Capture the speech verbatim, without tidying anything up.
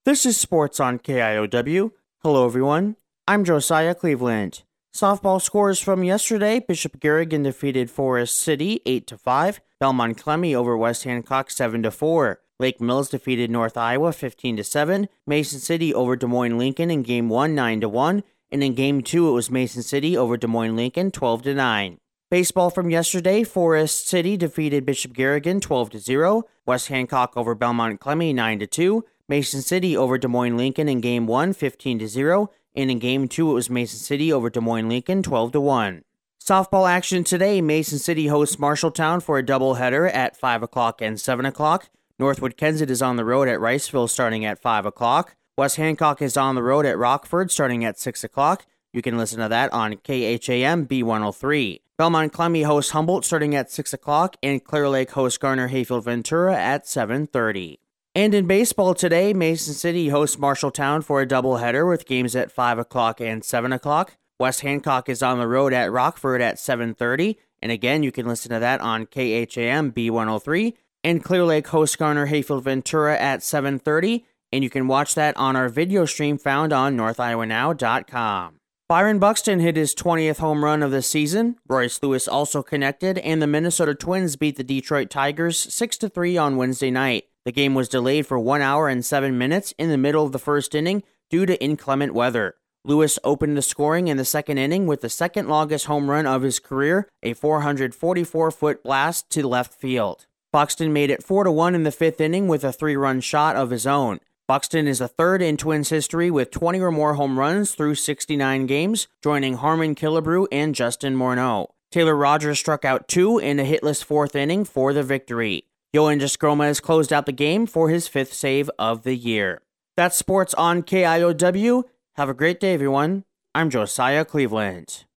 This is Sports on K I O W. Hello, everyone. I'm Josiah Cleveland. Softball scores from yesterday: Bishop Garrigan defeated Forest City eight to five. Belmont Clemmy over West Hancock seven to four. Lake Mills defeated North Iowa fifteen to seven. Mason City over Des Moines Lincoln in Game one nine to one. And in Game two, it was Mason City over Des Moines Lincoln twelve to nine. Baseball from yesterday: Forest City defeated Bishop Garrigan twelve to zero. West Hancock over Belmont Clemmy nine to two. Mason City over Des Moines Lincoln in Game one fifteen to zero. And in Game two, it was Mason City over Des Moines Lincoln twelve to one. Softball action today: Mason City hosts Marshalltown for a doubleheader at five o'clock and seven o'clock. Northwood Kensett is on the road at Riceville starting at five o'clock. West Hancock is on the road at Rockford starting at six o'clock. You can listen to that on K H A M B one oh three. Belmont Clemmy hosts Humboldt starting at six o'clock, and Clear Lake hosts Garner Hayfield Ventura at seven thirty. And in baseball today, Mason City hosts Marshalltown for a doubleheader with games at five o'clock and seven o'clock. West Hancock is on the road at Rockford at seven thirty, and again, you can listen to that on K H A M B one oh three. And Clear Lake hosts Garner Hayfield Ventura at seven thirty, and you can watch that on our video stream found on north iowa now dot com. Byron Buxton hit his twentieth home run of the season. Royce Lewis also connected, and the Minnesota Twins beat the Detroit Tigers six to three on Wednesday night. The game was delayed for one hour and seven minutes in the middle of the first inning due to inclement weather. Lewis opened the scoring in the second inning with the second longest home run of his career, a four hundred forty-four foot blast to left field. Buxton made it four to one in the fifth inning with a three-run shot of his own. Buxton is the third in Twins history with twenty or more home runs through sixty-nine games, joining Harmon Killebrew and Justin Morneau. Taylor Rogers struck out two in a hitless fourth inning for the victory. Yohan Descromes closed out the game for his fifth save of the year. That's Sports on K I O W. Have a great day, everyone. I'm Josiah Cleveland.